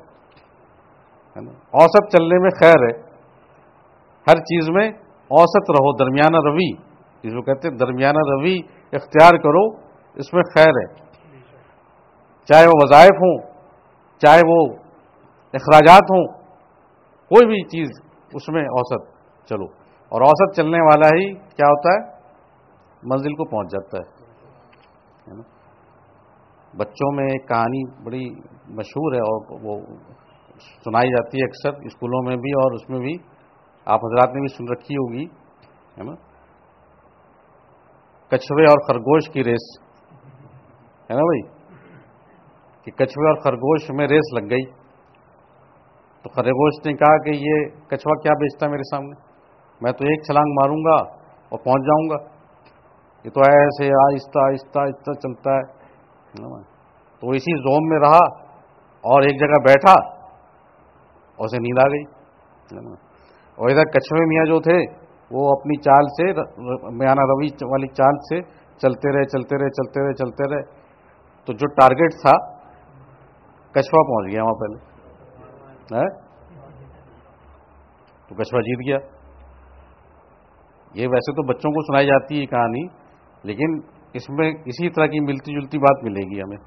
Speaker 1: اوسط چلنے میں خیر ہے. ہر چیز میں اوسط رہو, درمیانہ روی جس کو کہتے ہیں درمیانہ روی اختیار کرو, اس میں خیر ہے. چاہے وہ وظائف ہوں, چاہے وہ اخراجات ہوں, کوئی بھی چیز اس میں اوسط چلو. اور اوسط چلنے والا ہی کیا ہوتا ہے, منزل کو پہنچ جاتا ہے نا. بچوں میں ایک کہانی بڑی مشہور ہے اور وہ سنائی جاتی ہے اکثر اسکولوں میں بھی اور اس میں بھی آپ حضرات نے بھی سن رکھی ہوگی, ہے نا. کچھوے اور خرگوش کی ریس, ہے نا بھائی, کہ کچھوے اور خرگوش میں ریس لگ گئی. تو خرگوش نے کہا کہ یہ کچھوا کیا بیچتا ہے میرے سامنے, میں تو ایک چھلانگ ماروں گا اور پہنچ جاؤں گا, یہ تو ایسے آہستہ آہستہ آہستہ چلتا ہے. تو اسی زوم میں رہا اور ایک جگہ بیٹھا اور اسے نیند آ گئی. اور ادھر کچھوے میاں جو تھے وہ اپنی چال سے, میانہ روی والی چال سے چلتے رہے چلتے رہے چلتے رہے چلتے رہے. تو جو ٹارگیٹ تھا کچھوا پہنچ گیا وہاں پہلے, تو کچھوا جیت گیا. یہ ویسے تو بچوں کو سنائی جاتی ہے کہانی, لیکن اس میں اسی طرح کی ملتی جلتی بات ملے گی ہمیں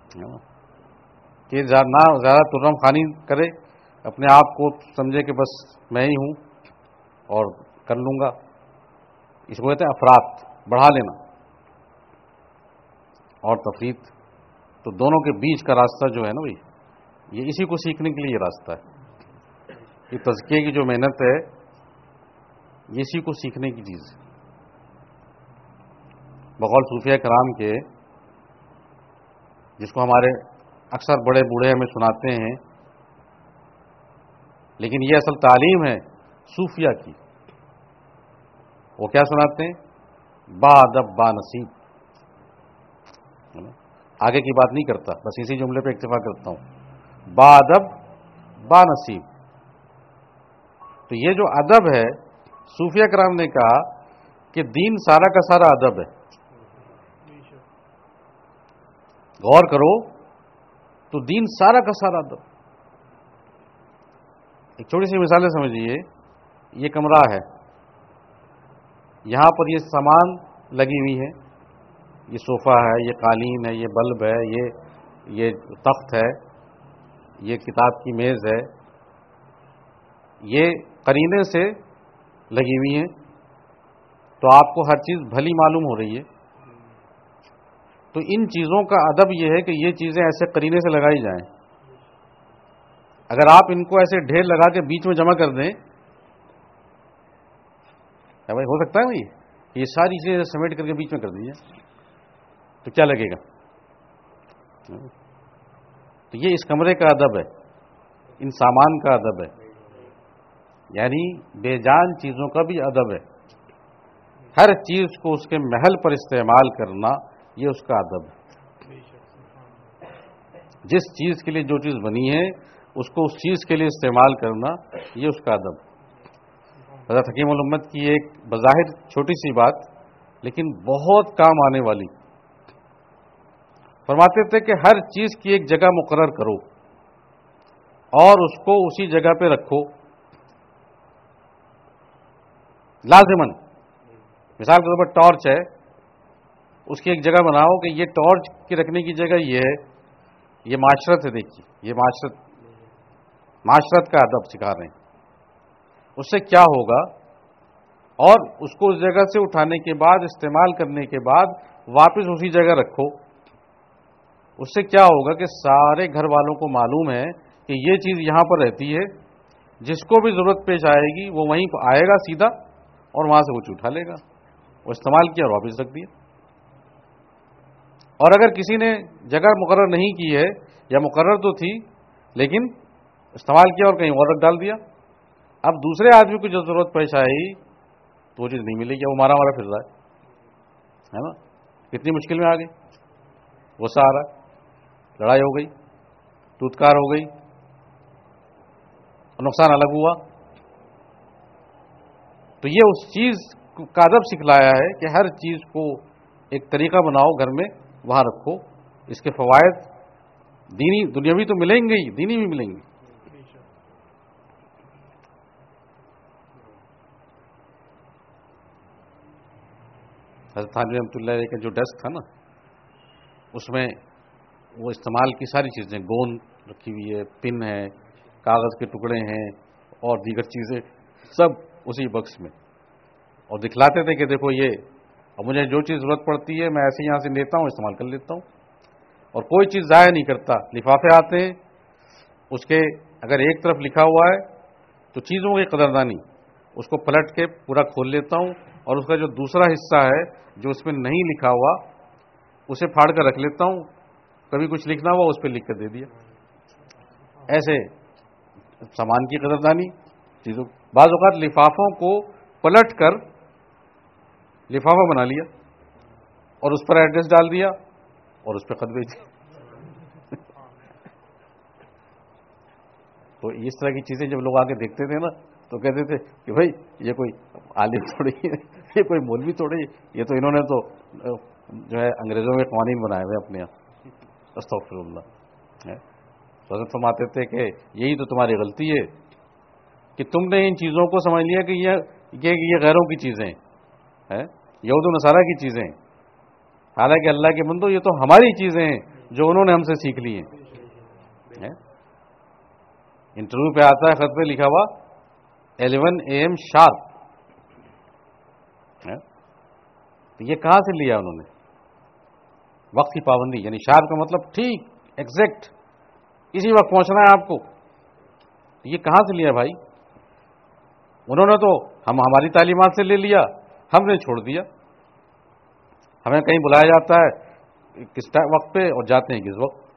Speaker 1: کہ نہ زیادہ ترم خانی کرے, اپنے آپ کو سمجھے کہ بس میں ہی ہوں اور کر لوں گا. اس کو کہتے ہیں افراط, بڑھا لینا, اور تفریط. تو دونوں کے بیچ کا راستہ جو ہے نا بھائی, یہ اسی کو سیکھنے کے لیے یہ راستہ ہے. یہ تزکیے کی جو محنت ہے یہ اسی کو سیکھنے کی چیز ہے. بقول صوفیہ کرام کے, جس کو ہمارے اکثر بڑے بوڑھے ہمیں سناتے ہیں, لیکن یہ اصل تعلیم ہے صوفیہ کی. وہ کیا سناتے ہیں, با ادب با نصیب. آگے کی بات نہیں کرتا, بس اسی جملے پہ اکتفا کرتا ہوں, با ادب با نصیب. تو یہ جو ادب ہے, صوفیہ کرام نے کہا کہ دین سارا کا سارا ادب ہے. غور کرو تو دین سارا کا سارا ادب. ایک چھوٹی سی مثالیں سمجھیے. یہ کمرہ ہے, یہاں پر یہ سامان لگی ہوئی ہے, یہ صوفہ ہے, یہ قالین ہے, یہ بلب ہے, یہ تخت ہے, یہ کتاب کی میز ہے, یہ قرینے سے لگی ہوئی ہیں. تو آپ کو ہر چیز بھلی معلوم ہو رہی ہے. تو ان چیزوں کا ادب یہ ہے کہ یہ چیزیں ایسے قرینے سے لگائی جائیں. اگر آپ ان کو ایسے ڈھیر لگا کے بیچ میں جمع کر دیں، بھائی ہو سکتا ہے بھائی یہ ساری چیزیں سمیٹ کر کے بیچ میں کر دیجیے تو کیا لگے گا؟ تو یہ اس کمرے کا ادب ہے، ان سامان کا ادب ہے، یعنی بے جان چیزوں کا بھی ادب ہے. ہر چیز کو اس کے محل پر استعمال کرنا یہ اس کا ادب ہے. جس چیز کے لیے جو چیز بنی ہے اس کو اس چیز کے لیے استعمال کرنا یہ اس کا ادب. حضرت حکیم الامت کی ایک بظاہر چھوٹی سی بات لیکن بہت کام آنے والی، فرماتے تھے کہ ہر چیز کی ایک جگہ مقرر کرو اور اس کو اسی جگہ پہ رکھو لازماً. مثال کے طور پر ٹارچ ہے، اس کی ایک جگہ بناؤ کہ یہ ٹارچ کی رکھنے کی جگہ یہ ہے. یہ معاشرت ہے، دیکھیے یہ معاشرت کا ادب سکھا رہے ہیں. اس سے کیا ہوگا، اور اس کو اس جگہ سے اٹھانے کے بعد استعمال کرنے کے بعد واپس اسی جگہ رکھو. اس سے کیا ہوگا کہ سارے گھر والوں کو معلوم ہے کہ یہ چیز یہاں پر رہتی ہے، جس کو بھی ضرورت پیش آئے گی وہ وہیں آئے گا سیدھا اور وہاں سے کچھ اٹھا لے گا. وہ استعمال کیا اور واپس رکھ دیا. اور اگر کسی نے جگہ مقرر نہیں کی ہے یا مقرر تو تھی لیکن استعمال کیا اور کہیں اور رکھ ڈال دیا، اب دوسرے آدمی کو جو ضرورت پیش آئی تو وہ چیز نہیں ملے گی، وہ مارا پھر رہا ہے نا. کتنی مشکل میں آ گئی، غصہ آ رہا ہے، لڑائی ہو گئی، ٹوٹکار ہو گئی، نقصان الگ ہوا. تو یہ اس چیز کا ادب سکھلایا ہے کہ ہر چیز کو ایک طریقہ بناؤ گھر میں، وہاں رکھو. اس کے فوائد دینی دنیاوی تو ملیں گے ہی، دینی بھی ملیں گے. حضرت تھانوی رحمۃ اللہ علیہ کا جو ڈیسک تھا نا، اس میں وہ استعمال کی ساری چیزیں، گوند رکھی ہوئی ہے، پن ہے، کاغذ کے ٹکڑے ہیں اور دیگر چیزیں سب اسی باکس میں. اور دکھلاتے تھے کہ دیکھو یہ، اور مجھے جو چیز ضرورت پڑتی ہے میں ایسے یہاں سے لیتا ہوں، استعمال کر لیتا ہوں. اور کوئی چیز ضائع نہیں کرتا. لفافے آتے ہیں، اس کے اگر ایک طرف لکھا ہوا ہے تو چیزوں کی قدردانی، اس کو پلٹ کے پورا کھول لیتا ہوں اور اس کا جو دوسرا حصہ ہے جو اس میں نہیں لکھا ہوا اسے پھاڑ کر رکھ لیتا ہوں. کبھی کچھ لکھنا ہوا اس پہ لکھ کر دے دیا. ایسے سامان کی قدردانی چیزوں. بعض اوقات لفافوں کو پلٹ کر لفافہ بنا لیا اور اس پر ایڈریس ڈال دیا اور اس پہ خط بھیج دیا. تو اس طرح کی چیزیں جب لوگ آگے دیکھتے تھے نا تو کہتے تھے کہ بھائی یہ کوئی عالم تھوڑی ہے، یہ کوئی مولوی تھوڑی ہے، یہ تو انہوں نے تو جو ہے انگریزوں میں قوانین بنائے ہوئے اپنے یہاں. استغفر اللہ. حضرت فرماتے تھے کہ یہی تو تمہاری غلطی ہے کہ تم نے ان چیزوں کو سمجھ لیا کہ یہ غیروں کی چیزیں ہیں، یہود و نصارہ کی چیزیں ہیں. حالانکہ اللہ کے بندو یہ تو ہماری چیزیں ہیں جو انہوں نے ہم سے سیکھ لی ہیں. انٹرویو پہ آتا ہے خط پہ لکھا ہوا 11 AM شارپ. تو یہ کہاں سے لیا انہوں نے؟ وقت کی پابندی، یعنی شارپ کا مطلب ٹھیک ایگزیکٹ اسی وقت پہنچنا ہے آپ کو. یہ کہاں سے لیا بھائی؟ انہوں نے تو ہماری تعلیمات سے لے لیا، ہم نے چھوڑ دیا. ہمیں کہیں بلایا جاتا ہے کس وقت پہ اور جاتے ہیں کس وقت.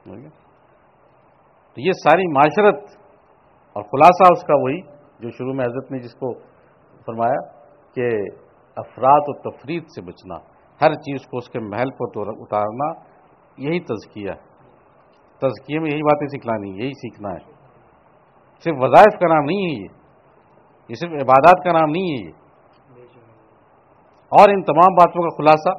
Speaker 1: تو یہ ساری معاشرت اور خلاصہ اس کا وہی جو شروع میں حضرت نے جس کو فرمایا کہ افراط و تفریط سے بچنا، ہر چیز کو اس کے محل پر اتارنا، یہی تزکیہ ہے. تزکیے میں یہی باتیں سکھلانی، یہی سیکھنا ہے. صرف وظائف کا نام نہیں ہے یہ صرف عبادات کا نام نہیں ہے یہ. اور ان تمام باتوں کا خلاصہ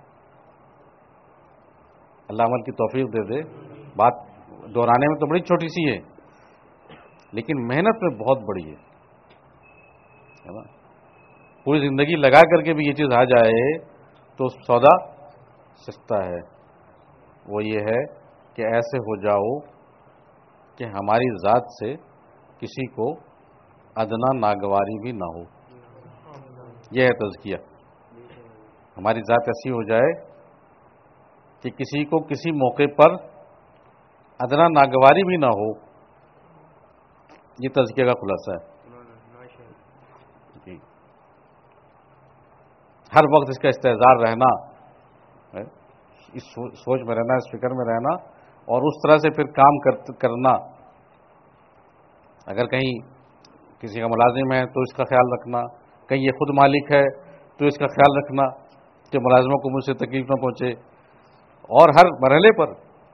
Speaker 1: اللہ عمل کی توفیق دے دے. بات دہرانے میں تو بڑی چھوٹی سی ہے لیکن محنت میں بہت بڑی ہے نا. پوری زندگی لگا کر کے بھی یہ چیز آ جائے تو سودا سستا ہے. وہ یہ ہے کہ ایسے ہو جاؤ کہ ہماری ذات سے کسی کو ادنا ناگواری بھی نہ ہو. یہ ہے تزکیہ. ہماری ذات ایسی ہو جائے کہ کسی کو کسی موقع پر ادنا ناگواری بھی نہ ہو. یہ تزکیہ کا خلاصہ ہے. جی ہر وقت اس کا استحضار رہنا، اس سوچ میں رہنا، اس فکر میں رہنا، اور اس طرح سے پھر کام کرنا. اگر کہیں کسی کا ملازم ہے تو اس کا خیال رکھنا، کہیں یہ خود مالک ہے تو اس کا خیال رکھنا کہ ملازموں کو مجھ سے تکلیف نہ پہنچے، اور ہر مرحلے پر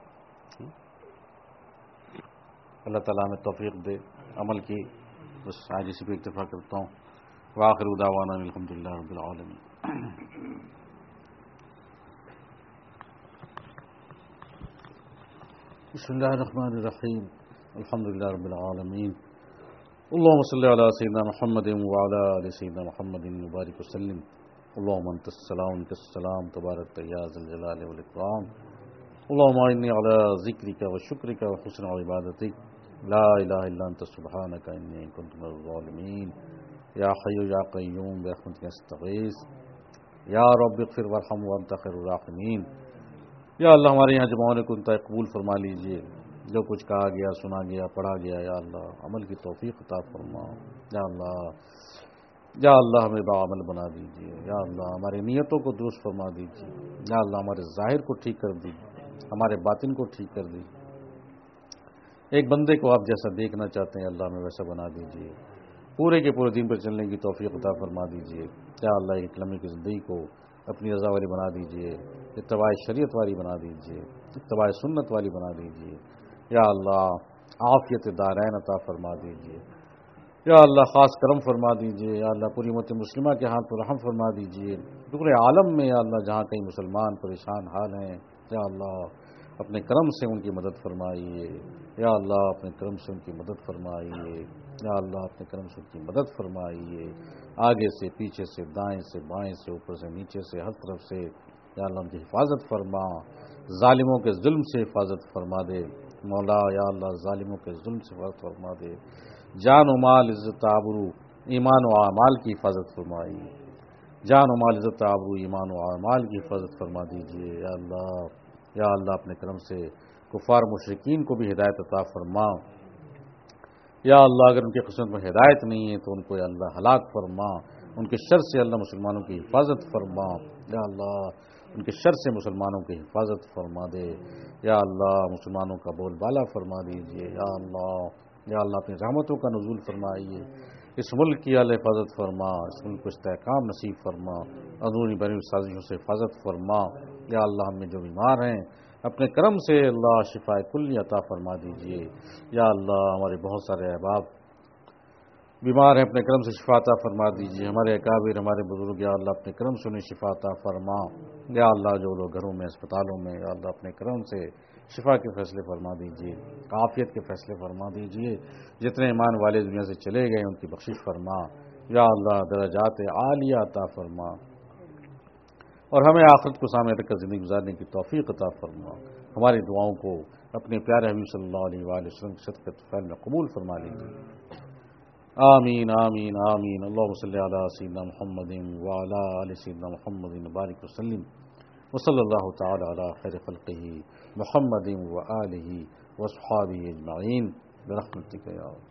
Speaker 1: اللہ تعالیٰ ہمیں توفیق دے عمل کی. بس آج اسی پہ اکتفا کرتا ہوں. وآخر دعوانا الحمدللہ رب العالمین. بسم اللہ الرحمن الرحیم. الحمدللہ رب العالمین. اللہم صلی علی سیدنا محمد وعلی آل سیدنا محمد مبارک وسلم. اللہم انت السلام انت السلام تبارک یا ذی الجلال والاکرام. اللہم انی علی ذکرک و شکرک و حسن عبادتک. لا الہ الا انت سبحانک انی کنت من الظالمین. یا حی یا قیوم برحمتک استغیث. یا رب اغفر وارحم وانت خیر الراحمین. یا اللہ ہمارے یہاں جمعوں کو انتہائی قبول فرما لیجئے. جو کچھ کہا گیا، سنا گیا، پڑھا گیا، یا اللہ عمل کی توفیق عطا فرما. یا اللہ ہمیں باعمل بنا دیجئے. یا اللہ ہماری نیتوں کو درست فرما دیجئے. یا اللہ ہمارے ظاہر کو ٹھیک کر دیجئے، ہمارے باطن کو ٹھیک کر دیجئے. ایک بندے کو آپ جیسا دیکھنا چاہتے ہیں اللہ ہمیں ویسا بنا دیجئے. پورے کے پورے دین پر چلنے کی توفیق عطا فرما دیجئے. یا اللہ ایک لمحے کی زندگی کو اپنی رضا والی بنا دیجئے، اتباع شریعت والی بنا دیجئے، اتباع سنت والی بنا دیجئے. یا اللہ عافیت دارین عطا فرما دیجئے. یا اللہ خاص کرم فرما دیجئے. یا اللہ پوری امت مسلمہ کے ہاتھ پر رحم فرما دیجئے. پورے عالم میں یا اللہ جہاں کئی مسلمان پریشان حال ہیں، یا اللہ اپنے کرم سے ان کی مدد فرمائیے. یا اللہ اپنے کرم سے ان کی مدد فرمائیے. یا اللہ اپنے کرم سے ان کی مدد فرمائیے. آگے سے، پیچھے سے، دائیں سے، بائیں سے، اوپر سے، نیچے سے، ہر طرف سے یا اللہ ان کی حفاظت فرما. ظالموں کے ظلم سے حفاظت فرما دے مولا. یا اللہ ظالموں کے ظلم سے حفاظت فرما دے. جان و مال، عزت آبرو، ایمان و اعمال کی حفاظت فرمائیے. جان و مال، عزت آبرو، ایمان و اعمال کی حفاظت فرما دیجیے. یا اللہ اپنے کرم سے کفار مشرکین کو بھی ہدایت عطا فرما. یا اللہ اگر ان کی قسمت میں ہدایت نہیں ہے تو ان کو یا اللہ ہلاک فرما. ان کے شر سے اللہ مسلمانوں کی حفاظت فرما. یا اللہ ان کے شر سے مسلمانوں کی حفاظت فرما دے. یا اللہ مسلمانوں کا بول بالا فرما دیجیے. یا اللہ اپنی رحمتوں کا نزول فرمائیے. اس ملک کی اللہ حفاظت فرما. اس ملک کو استحکام نصیب فرما. اندرونی بنی سازشوں سے حفاظت فرما. یا اللہ ہم میں جو بیمار ہیں اپنے کرم سے اللہ شفاء کلی عطا فرما دیجیے. یا اللہ ہمارے بہت سارے احباب بیمار ہیں، اپنے کرم سے شفا عطا فرما دیجیے. ہمارے اکابر، ہمارے بزرگ یا اللہ اپنے کرم سے انہیں شفا عطا فرما. یا اللہ جو لوگ گھروں میں، اسپتالوں میں، یا اللہ اپنے کرم سے شفا کے فیصلے فرما دیجیے، عافیت کے فیصلے فرما دیجیے. جتنے ایمان والے دنیا سے چلے گئے ان کی بخشش فرما. یا اللہ درجات عالیہ عطا فرما، اور ہمیں آخرت کو سامنے رکھ کر زندگی گزارنے کی توفیق عطا فرما. ہماری دعاؤں کو اپنے پیارے حبیب صلی اللہ علیہ وآلہ وسلم کی صدقۃ فعل میں قبول فرما لیجیے. آمین آمین آمین. اللہم صلی علی سیدنا محمد وعلی آل سیدنا محمد مبارک وسلم. وصلی اللہ تعالی علی خیر خلقہ محمد وآلہ وصحابہ اجمعین برحمتک یا